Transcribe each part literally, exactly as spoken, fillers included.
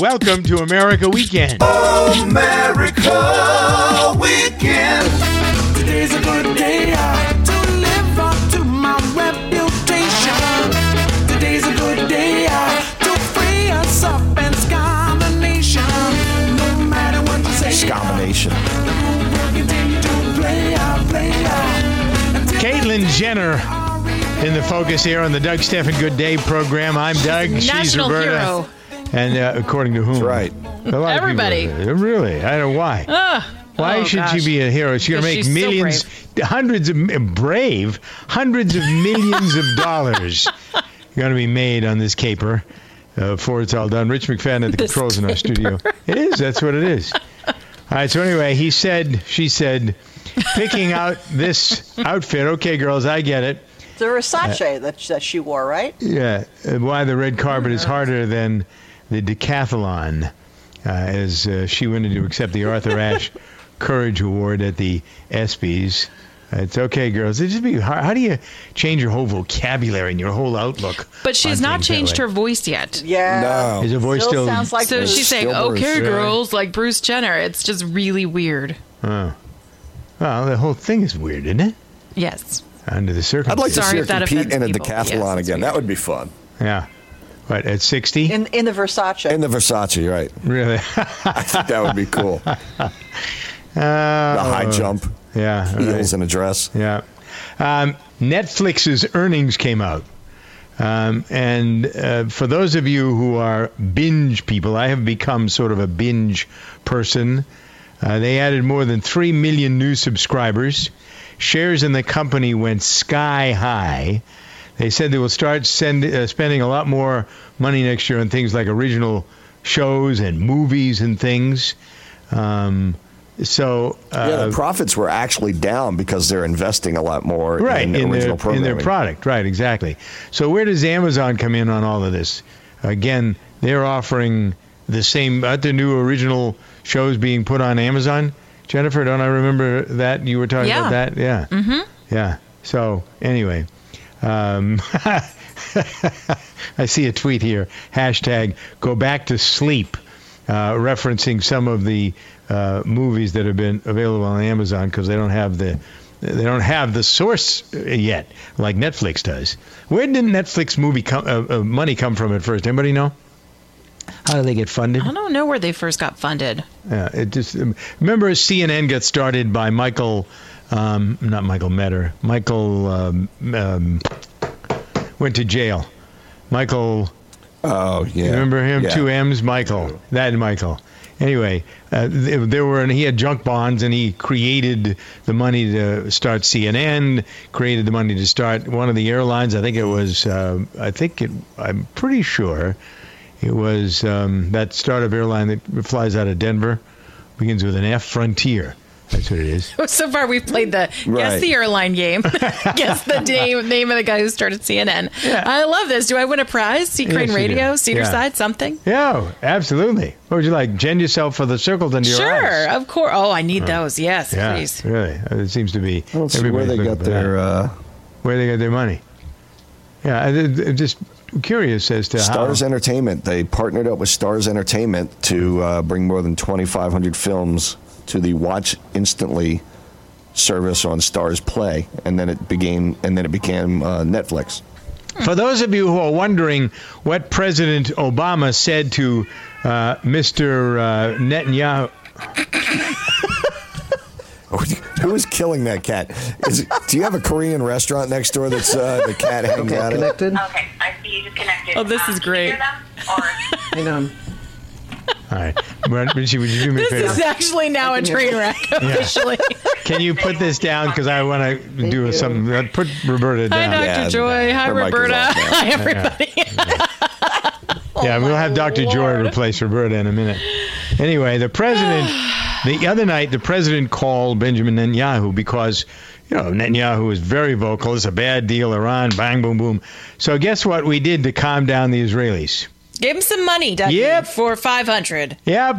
Welcome to America Weekend. America Weekend. Today's a good day uh, to live up to my reputation. Today's a good day uh, to free us up and scam the nation. No matter what you say. Scombination. The rule will continue to play out, play out. until Caitlyn Jenner in the focus here on the Doug Stephan Good Day program. I'm Doug. She's National Roberta. hero. And uh, according to whom? That's right. A lot of Everybody. people- really? I don't know why. Ugh. Why Oh, should gosh. she be a hero? She's going to Because make she's so millions, hundreds of brave, hundreds of millions of dollars going to be made on this caper uh, before it's all done. Rich McFadden at the This controls in our studio. It is. That's what it is. All right. So anyway, he said, she said, picking out this outfit. Okay, girls, I get it. The Versace that, that she wore, right? Yeah. uh, Why the red carpet is harder than the decathlon, uh, as uh, she went in to accept the Arthur Ashe Courage Award at the ESPYs. Uh, it's okay, girls. It just be hard. How do you change your whole vocabulary and your whole outlook? But she's on not things that changed way? her voice yet. Yeah. No. Is her voice still? sounds like So Bruce. she's saying, Still Bruce, okay, really? girls, like Bruce Jenner. It's just really weird. Oh. Well, the whole thing is weird, isn't it? Yes. Under the I'd circumstances. like to Sorry see her if that compete offends in a people. decathlon Yes, it's again. That weird. would be fun. Yeah. What, at sixty? in in the Versace. In the Versace, right. Really? I think that would be cool. The Uh, high jump, yeah. all right. heels, and a dress. Yeah. Um, Netflix's earnings came out. Um, and uh, for those of you who are binge people, I have become sort of a binge person. Uh, they added more than three million new subscribers. Shares in the company went sky high. They said they will start send, uh, spending a lot more money next year on things like original shows and movies and things. Um, so uh, Yeah, the profits were actually down because they're investing a lot more right in, in original their in programming. their product, right? Exactly. So where does Amazon come in on all of this? Again, they're offering the same. Aren't there new original shows being put on Amazon? Jennifer, don't I remember that you were talking Yeah. about that? Yeah. Mm-hmm. Yeah. So anyway, um, I see a tweet here. Hashtag go back to sleep, uh, referencing some of the uh, movies that have been available on Amazon because they don't have the they don't have the source yet like Netflix does. Where did Netflix movie come, uh, uh, money come from at first? Anybody know? How do they get funded? I don't know where they first got funded. Yeah, it just um, remember C N N got started by Michael, um, not Michael Metter. Michael um, um, went to jail. Michael, Oh, yeah. you remember him? Yeah. Two M's, Michael. That Michael. Anyway, uh, they, they were, and he had junk bonds, and he created the money to start C N N. Created the money to start one of the airlines. I think it was. Uh, I think it. I'm pretty sure. It was um, that startup airline that flies out of Denver, begins with an F, Frontier. That's what it is. So far, we've played the Right. guess the airline game. Guess the name, name of the guy who started C N N. Yeah. I love this. Do I win a prize? Sea Yes, Crane you Radio, do. Cedar Yeah. Side, something? Yeah, absolutely. What would you like? Gin yourself for the circles under your Sure, eyes. of course. Oh, I need those. Yes, Yeah, please. really. It seems to be. I don't see where everybody's they looking got for their that. uh, where they got their money. Yeah, I, I'm just curious as to Stars how. Entertainment. They partnered up with Stars Entertainment to uh, bring more than twenty-five hundred films to the Watch Instantly service on Stars Play, and then it became and then it became uh, Netflix. For those of you who are wondering what President Obama said to uh, Mister Uh, Netanyahu. Who is killing that cat? Is, do you have a Korean restaurant next door that's uh, the cat hangs Okay, out at? connected. Okay, I see you disconnected. Oh, this is Um, can you great. hear them? Or Hang on. All right, Richie, would you do me a This is favor? actually now a train wreck, officially. Can you put this down because I want to do you. something? uh, Put Roberta Hi, down. Doctor Yeah, Joy. Hi, her mic is Roberta. off now. Hi, everybody. Yeah, we'll my have Doctor Joy Lord. replace Roberta in a minute. Anyway, the president, the other night, the president called Benjamin Netanyahu because, you know, Netanyahu was very vocal. It's a bad deal, Iran, bang, boom, boom. So guess what we did to calm down the Israelis? Give him some money, Ducky, Yep. for five hundred. Yep.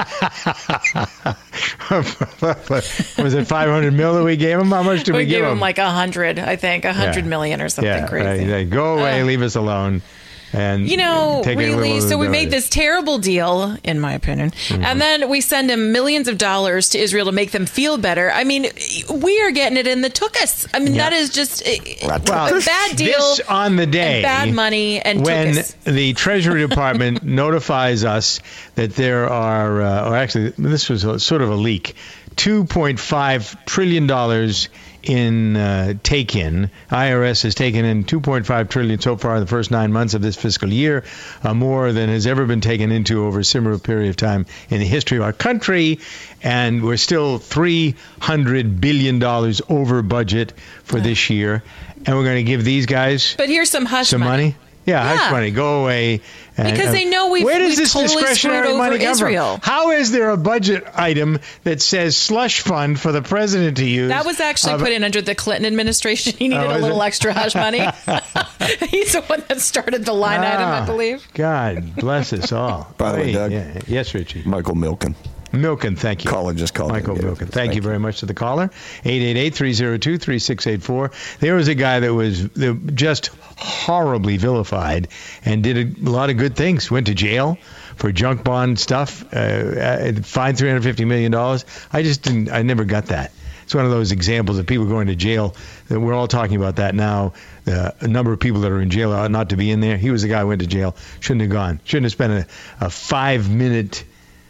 Was it five hundred mil that we gave him? How much did we, We give gave him? him like a hundred, I think, a hundred Yeah. million or something yeah, crazy. Right. Like, go away, Ugh. leave us alone. And You know, take a really, little so we bit made of- this terrible deal, in my opinion, Mm-hmm. and then we send them millions of dollars to Israel to make them feel better. I mean, we are getting it in the tuchus. I mean, Yeah. that is just uh, Well, a bad deal. This on the day, and bad money and when tuchus. the Treasury Department notifies us that there are, uh, or actually, this was a, sort of a leak, two point five trillion dollars in uh, take-in. I R S has taken in two point five trillion dollars so far in the first nine months of this fiscal year, uh, more than has ever been taken into over a similar period of time in the history of our country, and we're still three hundred billion dollars over budget for this year, and we're going to give these guys But here's some hush some money. money. Yeah, Yeah. hush money. Go away. And- Because they know we've- Where does we've this totally discretionary screwed money over come Israel. from? How is there a budget item that says slush fund for the president to use? That was actually of- put in under the Clinton administration. He needed Oh, a is little it? extra hush money. He's the one that started the line item, I Ah, believe. God bless us all. By the way, Hey, Doug. yeah. Yes, Richie. Michael Milken. Milken, thank you. Caller just called Michael in. Yeah, Milken. Thank, thank you you. very much to the caller. eight eight eight, three oh two, three six eight four. There was a guy that was uh, just horribly vilified and did a lot of good things. Went to jail for junk bond stuff, uh, uh, fined three hundred fifty million dollars. I just didn't, I never got that. It's one of those examples of people going to jail. That we're all talking about that now. Uh, a number of people that are in jail ought not to be in there. He was the guy who went to jail. Shouldn't have gone. Shouldn't have spent a, a five-minute,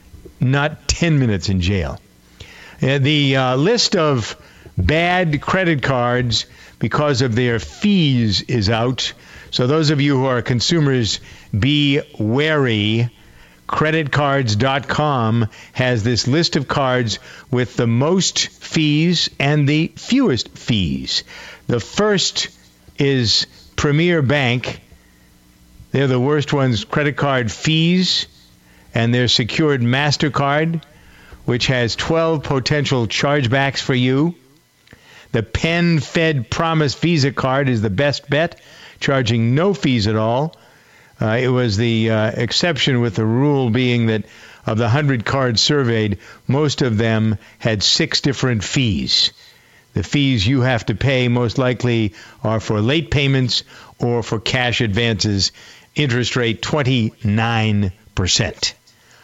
not ten minutes in jail. Uh, the uh, list of bad credit cards because of their fees is out. So those of you who are consumers, be wary. credit cards dot com has this list of cards with the most fees and the fewest fees. The first is Premier Bank. They're the worst ones, credit card fees, and their secured MasterCard, which has twelve potential chargebacks for you. The Penn Fed Promise Visa card is the best bet, charging no fees at all. Uh, it was the uh, exception, with the rule being that of the one hundred cards surveyed, most of them had six different fees. The fees you have to pay most likely are for late payments or for cash advances. Interest rate twenty-nine percent.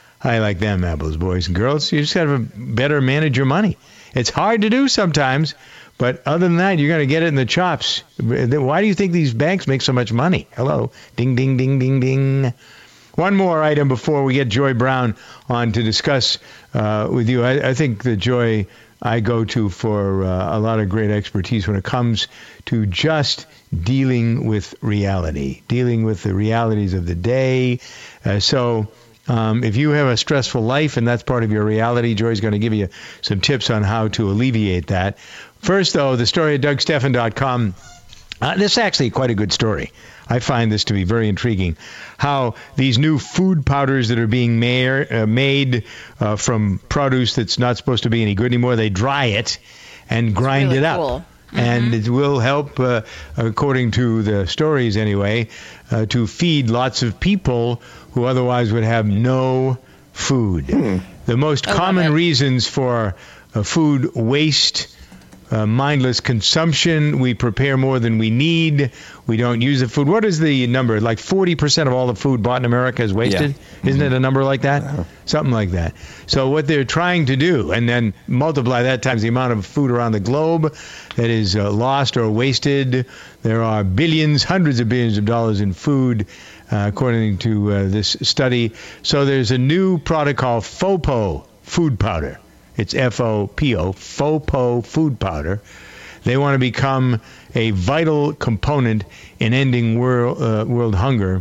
I like them apples, boys and girls. You just got to better manage your money. It's hard to do sometimes, but other than that, you're going to get it in the chops. Why do you think these banks make so much money? Hello. Ding, ding, ding, ding, ding. One more item before we get Joy Brown on to discuss uh, with you. I, I think the Joy I go to for uh, a lot of great expertise when it comes to just dealing with reality, dealing with the realities of the day. Uh, so um, if you have a stressful life and that's part of your reality, Joy's going to give you some tips on how to alleviate that. First, though, the story at Doug Stephan dot com. Uh, this is actually quite a good story. I find this to be very intriguing. How these new food powders that are being ma- uh, made uh, from produce that's not supposed to be any good anymore, they dry it and grind really it up. cool. And it will help, uh, according to the stories anyway, uh, to feed lots of people who otherwise would have no food. The most I love common it. reasons for uh, food waste, Uh, mindless consumption. We prepare more than we need. We don't use the food. What is the number? Like forty percent of all the food bought in America is wasted? Yeah. Isn't it a number like that? Uh-huh. Something like that. So what they're trying to do, and then multiply that times the amount of food around the globe that is uh, lost or wasted. There are billions, hundreds of billions of dollars in food, uh, according to uh, this study. So there's a new product called FOPO food powder. It's F O P O, FOPO food powder. They want to become a vital component in ending world, uh, world hunger.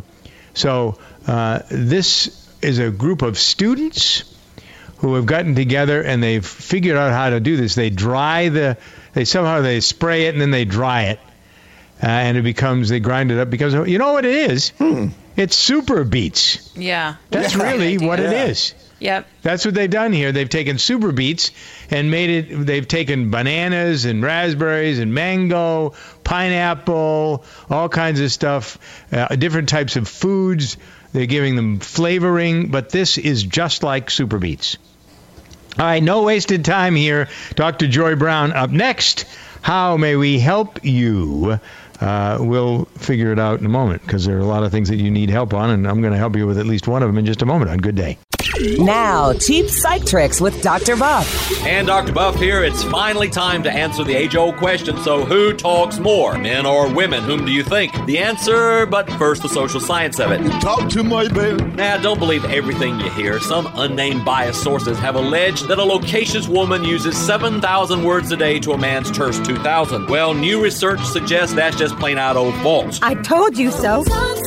So uh, this is a group of students who have gotten together and they've figured out how to do this. They dry the, they somehow they spray it and then they dry it. Uh, and it becomes, they grind it up because, you know what it is? Hmm. It's Super Beets. Yeah. That's really what it is. Yep. That's what they've done here. They've taken Super Beets and made it, they've taken bananas and raspberries and mango, pineapple, all kinds of stuff, uh, different types of foods. They're giving them flavoring, but this is just like Super Beets. All right, no wasted time here. Doctor Joy Brown up next. How may we help you? Uh, we'll figure it out in a moment because there are a lot of things that you need help on, and I'm going to help you with at least one of them in just a moment on Good Day. Now, cheap psych tricks with Doctor Buff. And Doctor Buff here. It's finally time to answer the age-old question. So who talks more, men or women? Whom do you think? The answer, but first the social science of it. Talk to my baby. Now, don't believe everything you hear. Some unnamed biased sources have alleged that a loquacious woman uses seven thousand words a day to a man's terse two thousand. Well, new research suggests that's just plain out old false. I told you so.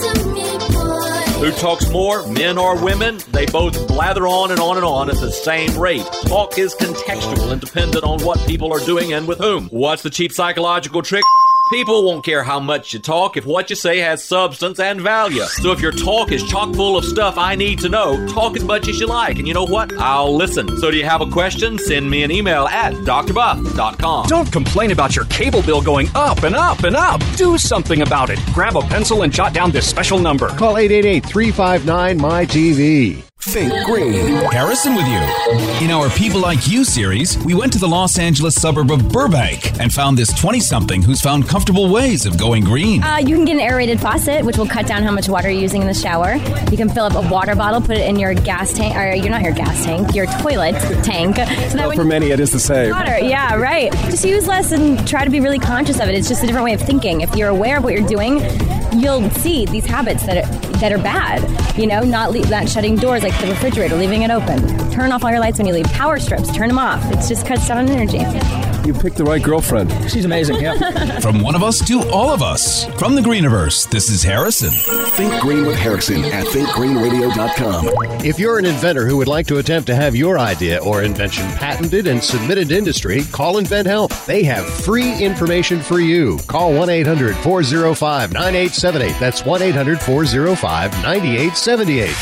Who talks more, men or women? They both blather on and on and on at the same rate. Talk is contextual and dependent on what people are doing and with whom. What's the cheap psychological trick? People won't care how much you talk if what you say has substance and value. So if your talk is chock full of stuff I need to know, talk as much as you like. And you know what? I'll listen. So do you have a question? Send me an email at d r buff dot com. Don't complain about your cable bill going up and up and up. Do something about it. Grab a pencil and jot down this special number. Call eight eight eight, three five nine, M Y T V. Think Green. Harrison with you. In our People Like You series, we went to the Los Angeles suburb of Burbank and found this twenty-something who's found comfortable ways of going green. Uh, you can get an aerated faucet, which will cut down how much water you're using in the shower. You can fill up a water bottle, put it in your gas tank, or you're not your gas tank, your toilet tank. So that well, when for many, it is the same. Water, yeah, right. Just use less and try to be really conscious of it. It's just a different way of thinking. If you're aware of what you're doing, you'll see these habits that are, that are bad. You know, not le- not shutting doors like the refrigerator, leaving it open. Turn off all your lights when you leave. Power strips, turn them off. It just cuts down on energy. You picked the right girlfriend. She's amazing, yeah. From one of us to all of us. From the Greeniverse, this is Harrison. Think Green with Harrison at think green radio dot com. If you're an inventor who would like to attempt to have your idea or invention patented and submitted to industry, call Invent Help. They have free information for you. Call one eight hundred, four oh five, nine eight seven eight. That's one eight hundred, four oh five, nine eight seven eight.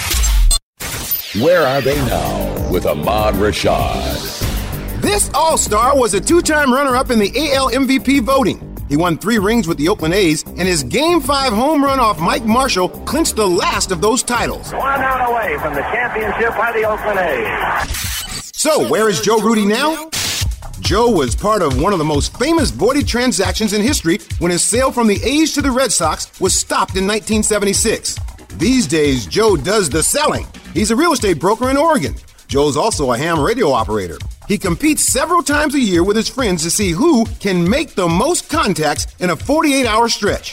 Where are they now with Ahmad Rashad? This All-Star was a two-time runner-up in the A L M V P voting. He won three rings with the Oakland A's, and his Game five home run off Mike Marshall clinched the last of those titles. One out away from the championship by the Oakland A's. So, where is Joe Rudi now? Joe was part of one of the most famous voided transactions in history when his sale from the A's to the Red Sox was stopped in nineteen seventy-six. These days, Joe does the selling. He's a real estate broker in Oregon. Joe's also a ham radio operator. He competes several times a year with his friends to see who can make the most contacts in a forty-eight hour stretch.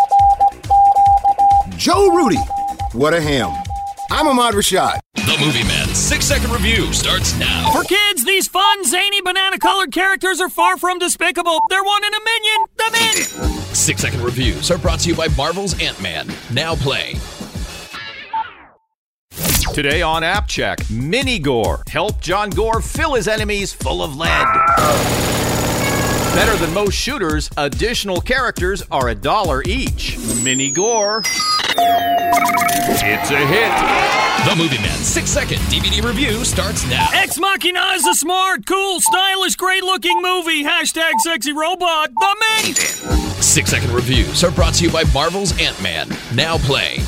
Joe Rudi, what a ham. I'm Ahmad Rashad. The Movie Man six second review starts now. For kids, these fun, zany, banana-colored characters are far from despicable. They're one in a minion. The Minion. six second reviews are brought to you by Marvel's Ant-Man. Now playing. Today on App Check, Mini Gore. Help John Gore fill his enemies full of lead. Better than most shooters, additional characters are a dollar each. Mini Gore. It's a hit. The Movie Man six second D V D review starts now. Ex Machina is a smart, cool, stylish, great-looking movie. Hashtag sexy robot. The Minion. six second reviews are brought to you by Marvel's Ant-Man. Now playing.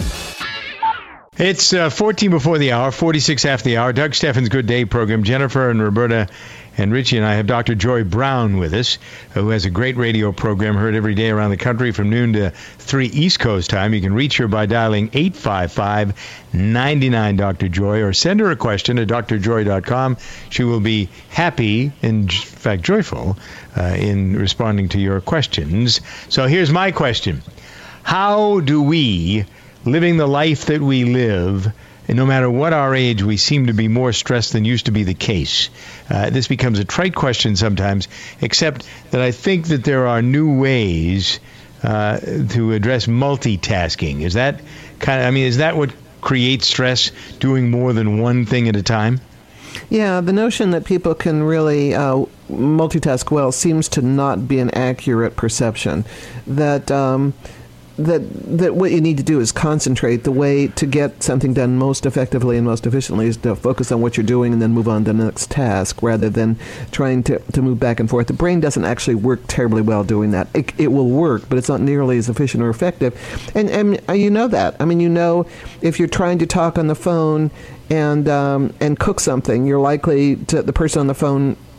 It's uh, fourteen before the hour, forty-six after the hour. Doug Steffens' Good Day program. Jennifer and Roberta and Richie and I have Doctor Joy Brown with us, who has a great radio program heard every day around the country from noon to three East Coast time. You can reach her by dialing eight five five, nine nine, Doctor Joy, or send her a question at d r joy dot com. She will be happy, and in fact joyful, uh, in responding to your questions. So here's my question. How do we, living the life that we live, and no matter what our age, we seem to be more stressed than used to be the case? Uh, this becomes a trite question sometimes, except that I think that there are new ways uh, to address multitasking. Is that kind of, I mean, is that what creates stress, doing more than one thing at a time? Yeah, the notion that people can really uh, multitask well seems to not be an accurate perception. That um, that that what you need to do is concentrate. The way to get something done most effectively and most efficiently is to focus on what you're doing and then move on to the next task, rather than trying to, to move back and forth. The brain doesn't actually work terribly well doing that. It, it will work, but it's not nearly as efficient or effective. And, and you know that. I mean, you know, if you're trying to talk on the phone and um, and cook something, you're likely to, the person on the phone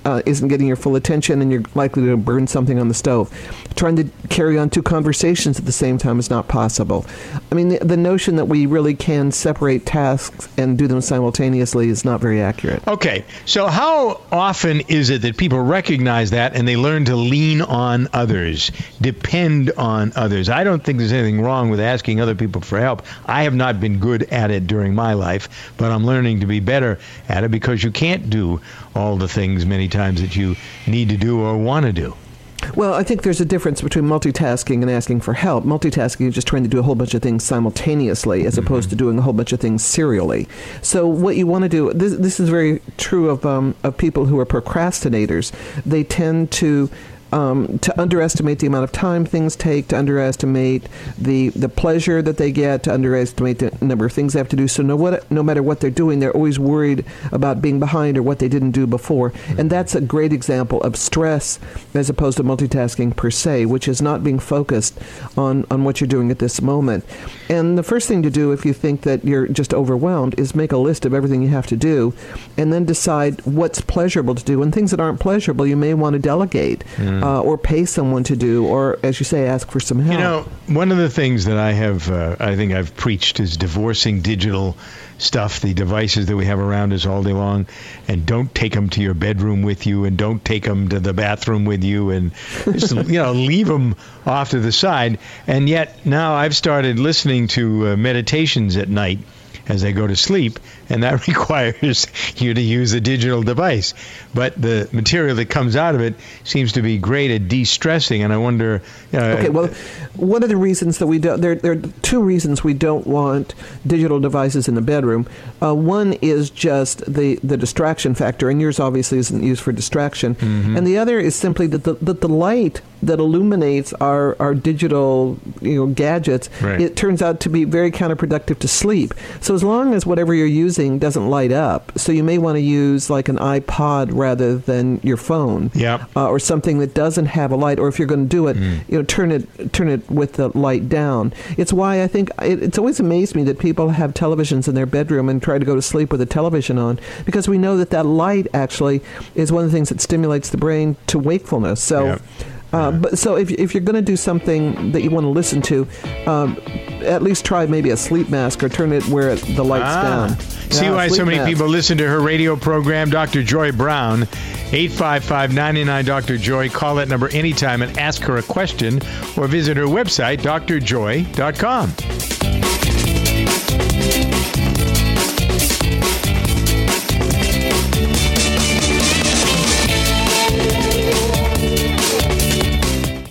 uh, isn't getting your full attention, and you're likely to burn something on the stove. Trying to carry on two conversations at the same time is not possible. I mean, the, the notion that we really can separate tasks and do them simultaneously is not very accurate. Okay, so how often is it that people recognize that and they learn to lean on others, depend on others? I don't think there's anything wrong with asking other people for help. I have not been good at it during my life, but I'm learning to be better at it because you can't do all the things many times that you need to do or want to do. Well, I think there's a difference between multitasking and asking for help. Multitasking is just trying to do a whole bunch of things simultaneously as mm-hmm. opposed to doing a whole bunch of things serially. So what you want to do, this, this is very true of, um, of people who are procrastinators. They tend to Um, to underestimate the amount of time things take, to underestimate the the pleasure that they get, to underestimate the number of things they have to do. So no, what, no matter what they're doing, they're always worried about being behind or what they didn't do before. And that's a great example of stress as opposed to multitasking per se, which is not being focused on, on what you're doing at this moment. And the first thing to do if you think that you're just overwhelmed is make a list of everything you have to do and then decide what's pleasurable to do. And things that aren't pleasurable, you may want to delegate. Mm. Uh, or pay someone to do, or, as you say, ask for some help. You know, one of the things that I have, uh, I think I've preached is divorcing digital stuff, the devices that we have around us all day long, and don't take them to your bedroom with you, and don't take them to the bathroom with you, and just, you know, leave them off to the side. And yet now I've started listening to uh, meditations at night as I go to sleep, and that requires you to use a digital device. But the material that comes out of it seems to be great at de-stressing, and I wonder... Uh, okay, well, one of the reasons that we don't... There, there are two reasons we don't want digital devices in the bedroom. Uh, one is just the, the distraction factor, and yours obviously isn't used for distraction. Mm-hmm. And the other is simply that the, that the light that illuminates our, our digital you know, gadgets, right. It turns out to be very counterproductive to sleep. So as long as whatever you're using doesn't light up, so you may want to use like an iPod rather than your phone, yep. uh, or something that doesn't have a light, or if you're going to do it, mm. you know, turn it turn it with the light down. It's why I think it, it's always amazed me that people have televisions in their bedroom and try to go to sleep with a television on, because we know that that light actually is one of the things that stimulates the brain to wakefulness. So. Yep. Uh, but so if if you're going to do something that you want to listen to, um, at least try maybe a sleep mask or turn it where the light's ah. down. See yeah, why so many mask. people listen to her radio program, Doctor Joy Brown. eight five five, nine nine, Doctor Joy. Call that number anytime and ask her a question, or visit her website, d r joy dot com.